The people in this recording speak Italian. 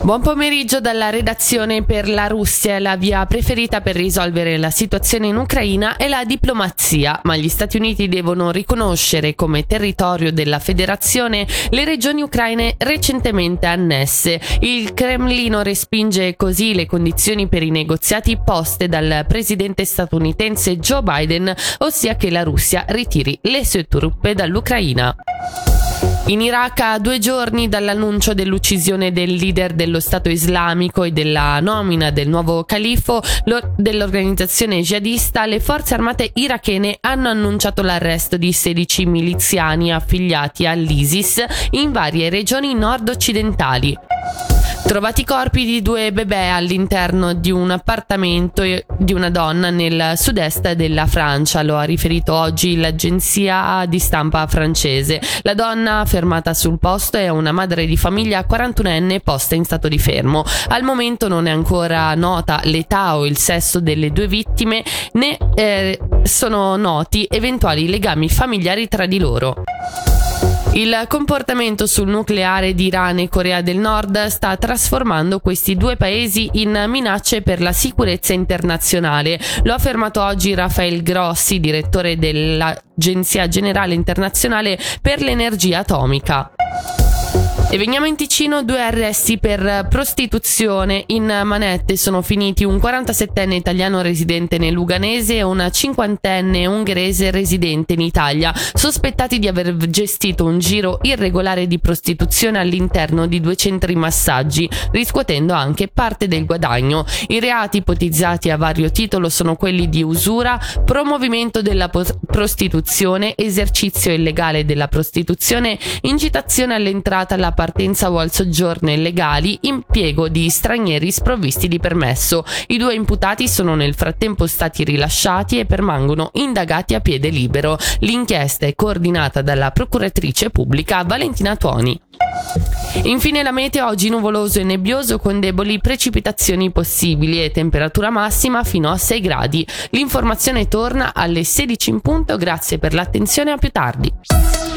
Buon pomeriggio dalla redazione. Per la Russia la via preferita per risolvere la situazione in Ucraina è la diplomazia, ma gli Stati Uniti devono riconoscere come territorio della federazione le regioni ucraine recentemente annesse. Il Cremlino respinge così le condizioni per i negoziati poste dal presidente statunitense Joe Biden, ossia che la Russia ritiri le sue truppe dall'Ucraina. In Iraq, a 2 giorni dall'annuncio dell'uccisione del leader dello Stato islamico e della nomina del nuovo califo dell'organizzazione jihadista, le forze armate irachene hanno annunciato l'arresto di 16 miliziani affiliati all'ISIS in varie regioni nord-occidentali. Trovati i corpi di 2 bebè all'interno di un appartamento di una donna nel sud-est della Francia, lo ha riferito oggi l'agenzia di stampa francese. La donna fermata sul posto è una madre di famiglia 41enne posta in stato di fermo. Al momento non è ancora nota l'età o il sesso delle 2 vittime, né sono noti eventuali legami familiari tra di loro. Il comportamento sul nucleare di Iran e Corea del Nord sta trasformando questi 2 paesi in minacce per la sicurezza internazionale. Lo ha affermato oggi Rafael Grossi, direttore dell'Agenzia Generale Internazionale per l'Energia Atomica. E veniamo in Ticino, 2 arresti per prostituzione. In manette sono finiti un 47enne italiano residente nel Luganese e una 50enne ungherese residente in Italia, sospettati di aver gestito un giro irregolare di prostituzione all'interno di 2 centri massaggi, riscuotendo anche parte del guadagno. I reati ipotizzati a vario titolo sono quelli di usura, promovimento della prostituzione, esercizio illegale della prostituzione, incitazione all'entrata, alla partenza o al soggiorno illegali, impiego di stranieri sprovvisti di permesso. I 2 imputati sono nel frattempo stati rilasciati e permangono indagati a piede libero. L'inchiesta è coordinata dalla procuratrice pubblica Valentina Tuoni. Infine la meteo, oggi nuvoloso e nebbioso con deboli precipitazioni possibili e temperatura massima fino a 6 gradi. L'informazione torna alle 16 in punto, grazie per l'attenzione, a più tardi.